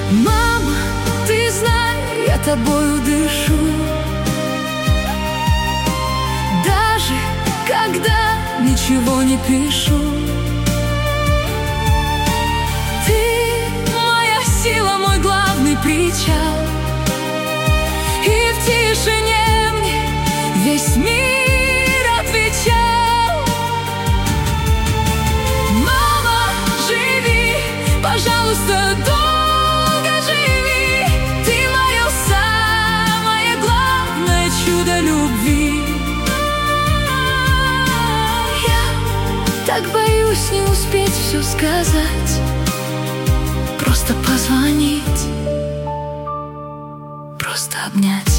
Мама, ты знай, я тобою дышу, даже когда ничего не пишу. Ты моя сила, мой главный причал, и в тишине мне весь мир отвечал. Мама, живи, пожалуйста, долго живи, ты мое самое главное чудо любви. Я так боюсь не успеть все сказать, просто позвонить, просто обнять.